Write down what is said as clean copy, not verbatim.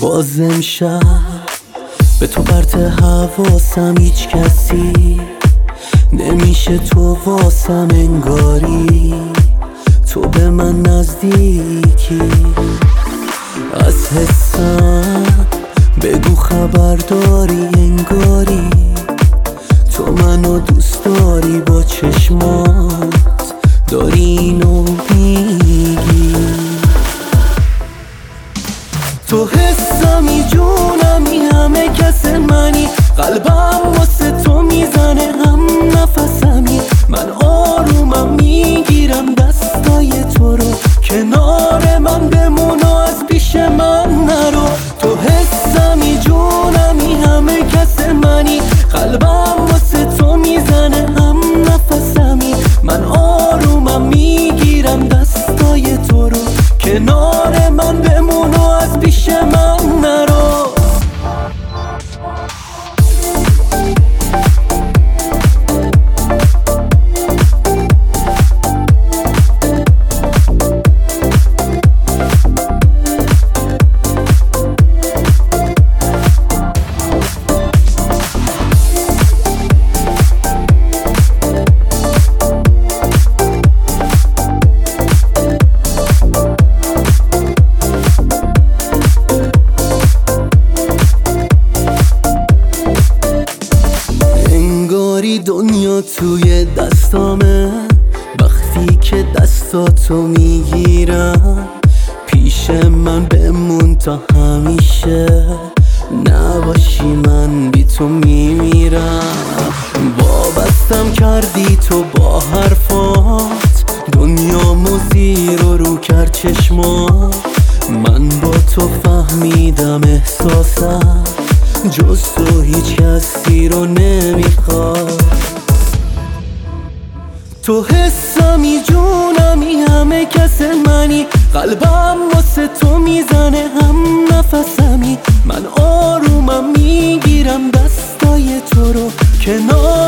باز امشب به تو پرت حواسم، هیچ کسی نمیشه تو واسم، انگاری تو به من نزدیکی. از حسم بگو خبر داری، انگاری تو منو دوست داری، با چشمات داری اینو میگی. تو حسمی، جونمی، همه کس منی، قلبم واسه تو میزنه هم نفسمی. من آرومم میگیرم دستای تو رو، کنار من بمون و از پیش من نرو. تو حسمی، جونمی، همه کس منی، قلبم واسه تو میزنه هم نفسمی. من آرومم میگیرم دستای تو رو، کنار من بمون و از پیش من نرو. دنیا توی دستامه، وقتی که دستاتو میگیرم، پیش من بمون تا همیشه، نباشی من بی تو میمیرم. وابستم کردی تو با حرفات، دنیامو زیر و رو کرد چشمات. من با تو فهمیدم احساسم جز تو هیچ کسی رو نمیخواد. تو حسمی، جونمی، همه کس منی، قلبم واسه تو میزنه هم نفسمی. من آرومم میگیرم دستای تو رو، کنار